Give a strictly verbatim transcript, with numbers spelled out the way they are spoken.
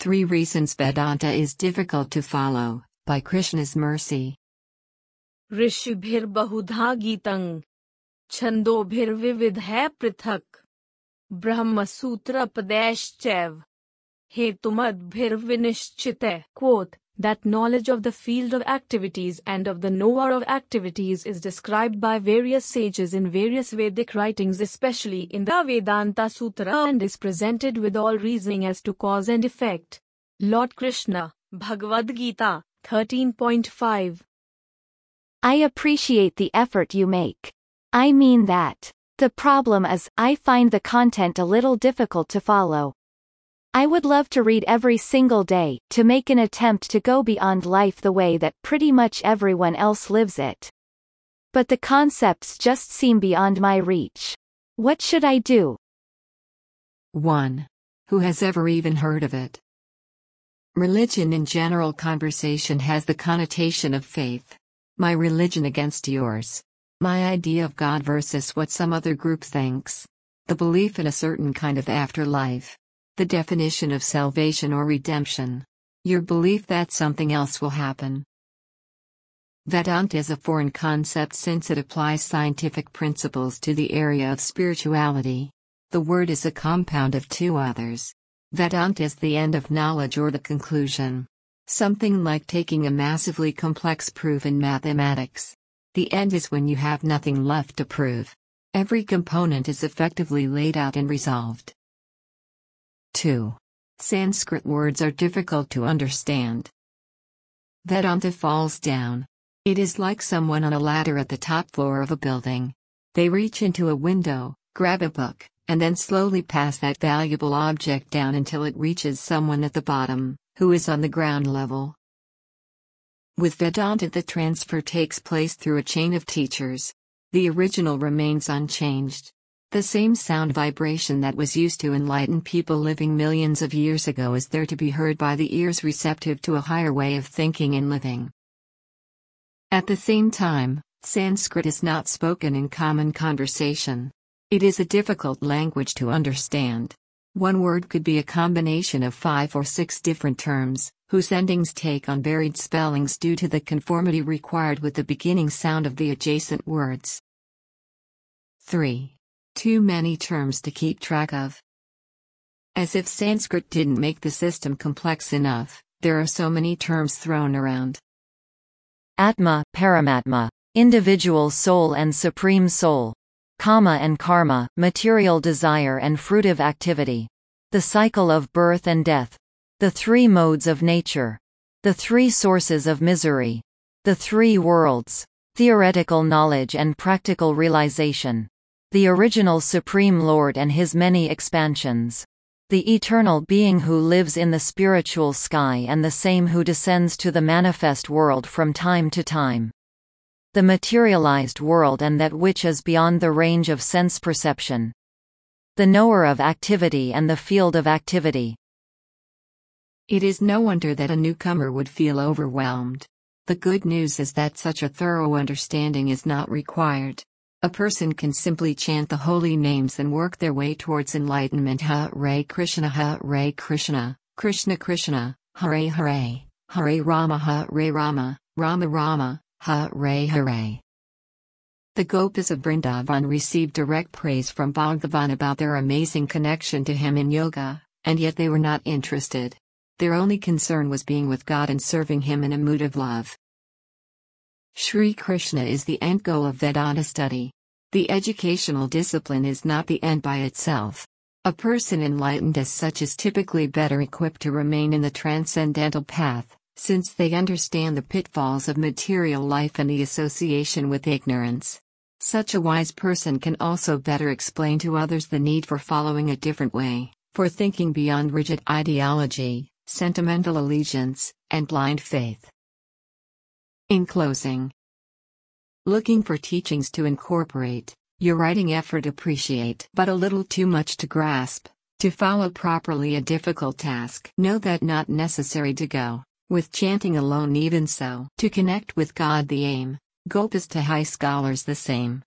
Three Reasons Vedanta is Difficult to Follow, by Krishna's Mercy. ऋषिभिर्बहुधा गीतं छन्दोभिर्विविधैः पृथक् ब्रह्मसूत्रपदैश्चैव हेतुमद्भिर्विनिश्चितैः. Quote, that knowledge of the field of activities and of the knower of activities is described by various sages in various Vedic writings, especially in the Vedanta Sutra, and is presented with all reasoning as to cause and effect. Lord Krishna, Bhagavad Gita, thirteen point five. I appreciate the effort you make. I mean that. The problem is, I find the content a little difficult to follow. I would love to read every single day, to make an attempt to go beyond life the way that pretty much everyone else lives it. But the concepts just seem beyond my reach. What should I do? one. Who has ever even heard of it? Religion in general conversation has the connotation of faith. My religion against yours. My idea of God versus what some other group thinks. The belief in a certain kind of afterlife. The definition of salvation or redemption. Your belief that something else will happen. Vedanta is a foreign concept since it applies scientific principles to the area of spirituality. The word is a compound of two others. Vedanta is the end of knowledge or the conclusion. Something like taking a massively complex proof in mathematics. The end is when you have nothing left to prove. Every component is effectively laid out and resolved. two. Sanskrit words are difficult to understand. Vedanta falls down. It is like someone on a ladder at the top floor of a building. They reach into a window, grab a book, and then slowly pass that valuable object down until it reaches someone at the bottom, who is on the ground level. With Vedanta, the transfer takes place through a chain of teachers. The original remains unchanged. The same sound vibration that was used to enlighten people living millions of years ago is there to be heard by the ears receptive to a higher way of thinking and living. At the same time, Sanskrit is not spoken in common conversation. It is a difficult language to understand. One word could be a combination of five or six different terms, whose endings take on varied spellings due to the conformity required with the beginning sound of the adjacent words. three. Too many terms to keep track of. As if Sanskrit didn't make the system complex enough, there are so many terms thrown around. Atma, Paramatma, individual soul and supreme soul. Kama and karma, material desire and fruitive activity. The cycle of birth and death. The three modes of nature. The three sources of misery. The three worlds. Theoretical knowledge and practical realization. The original Supreme Lord and his many expansions. The eternal being who lives in the spiritual sky and the same who descends to the manifest world from time to time. The materialized world and that which is beyond the range of sense perception. The knower of activity and the field of activity. It is no wonder that a newcomer would feel overwhelmed. The good news is that such a thorough understanding is not required. A person can simply chant the holy names and work their way towards enlightenment. Hare Krishna, Hare Krishna, Krishna Krishna, Hare Hare, Hare Rama, Hare Rama, Rama Rama, Hare Hare. The Gopas of Vrindavan received direct praise from Bhagavan about their amazing connection to him in yoga, and yet they were not interested. Their only concern was being with God and serving him in a mood of love. Sri Krishna is the end goal of Vedanta study. The educational discipline is not the end by itself. A person enlightened as such is typically better equipped to remain in the transcendental path, since they understand the pitfalls of material life and the association with ignorance. Such a wise person can also better explain to others the need for following a different way, for thinking beyond rigid ideology, sentimental allegiance, and blind faith. In closing, looking for teachings to incorporate, your writing effort appreciate, but a little too much to grasp, to follow properly a difficult task. Know that not necessary to go, with chanting alone even so. To connect with God the aim, Gopas to high scholars the same.